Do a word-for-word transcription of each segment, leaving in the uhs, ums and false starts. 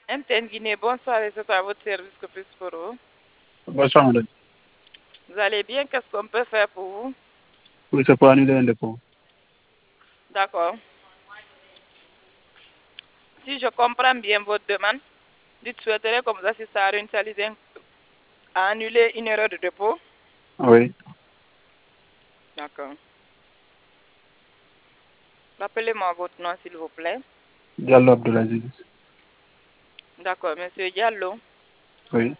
M T N Guinée, bonsoir et c'est à votre service que puis-je pour vous? Bonsoir, madame. Vous allez bien? Qu'est-ce qu'on peut faire pour vous? Oui, c'est pour annuler un dépôt. D'accord. Si je comprends bien votre demande, dites souhaiterez comme ça si ça a réinitialisé à annuler une erreur de dépôt. Oui. D'accord. Rappelez-moi votre nom, s'il vous plaît. Diallo Abdelaziz. D'accord, monsieur Diallo. Oui.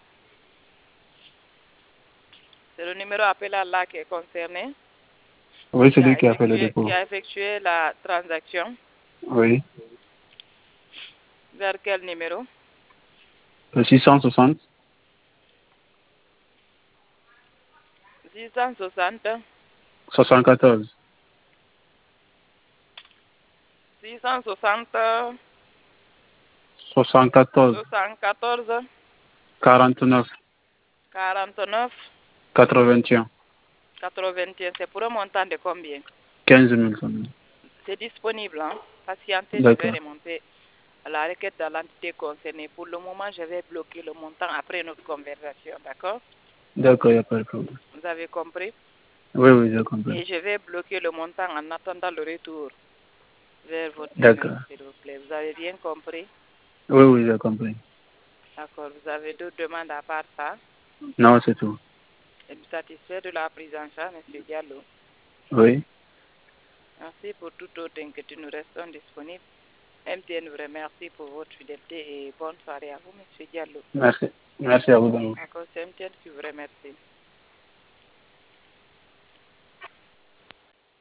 C'est le numéro appelé à là qui est concerné. Oui, c'est Qui lui a qui a fait le effectué, dépôt. qui a effectué la transaction. Oui. Vers quel numéro? Le six cent soixante. six cent soixante. soixante-quatorze. six cent soixante. soixante-quatorze. soixante-quatorze. quarante-neuf. quarante-neuf. quatre-vingt-un. quatre-vingt-un. C'est pour un montant de combien? quinze mille seulement. C'est disponible, hein? Patientez, je vais D'accord. remonter à la requête de l'entité concernée. Pour le moment, je vais bloquer le montant après notre conversation, d'accord? D'accord, il n'y a pas de problème. Vous avez compris? Oui, oui, j'ai compris. Et je vais bloquer le montant en attendant le retour vers votre numéro, D'accord. s'il vous plaît. Vous avez bien compris? Oui, oui, j'ai compris. D'accord. Vous avez d'autres demandes à part ça? Non, c'est tout. Êtes-vous satisfait de la prise en charge, M. Diallo? Oui. Merci pour toute autre inquiétude. Nous restons disponibles. M T N vous remercie pour votre fidélité et bonne soirée à vous, M. Diallo. Merci. Merci à vous. D'accord, c'est M T N qui vous remercie.